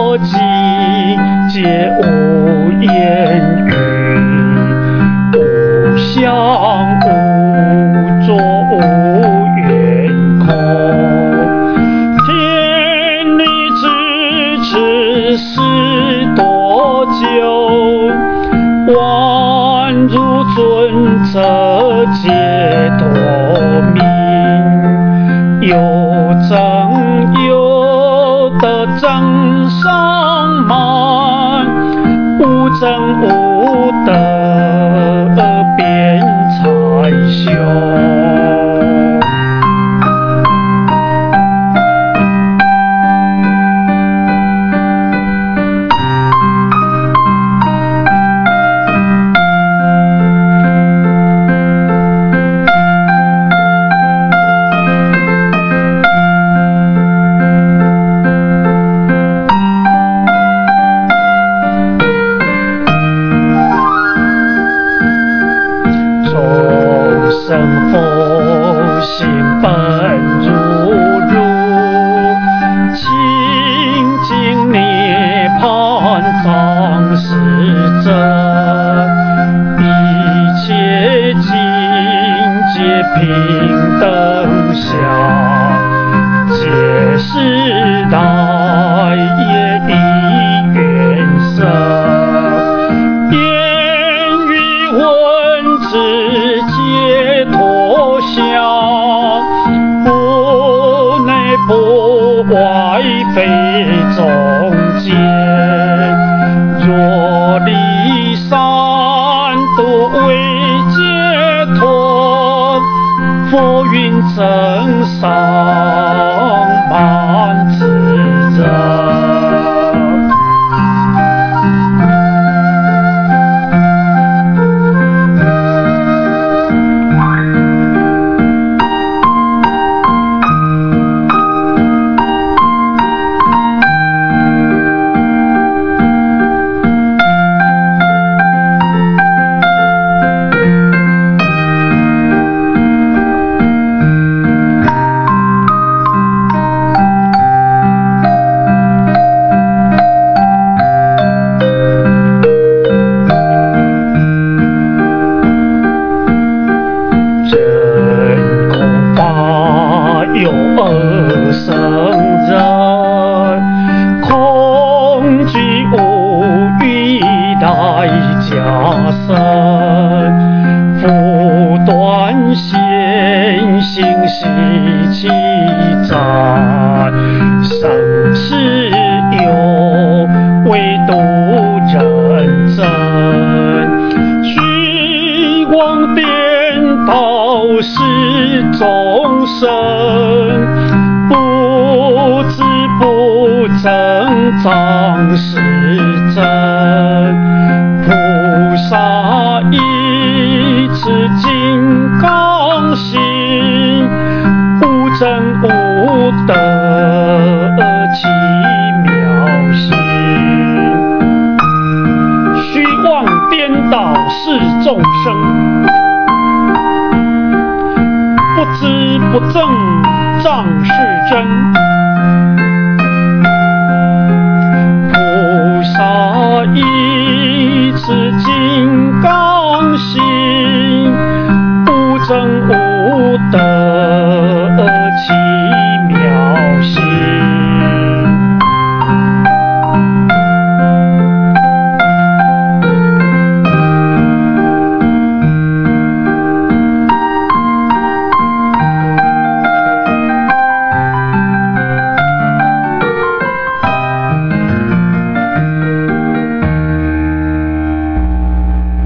多际，皆无言语，无相无作无缘空。天理之持是多久？万如尊者解脱明，有增有得增上满，无增无得变才修。生佛性本如如，清净涅槃方是真，一切境界平等下，皆是来也一缘生，言语文字不内不外非中间，若离三度为解脱，佛云真上满自人。有二生人，恐惧无欲来加深，不断显行习其在，生死有唯独认真，虚妄颠倒是众生，不知不增长是真，菩萨一持金刚心，无争无得奇妙心，虚妄颠倒是众生，不知不正障是真，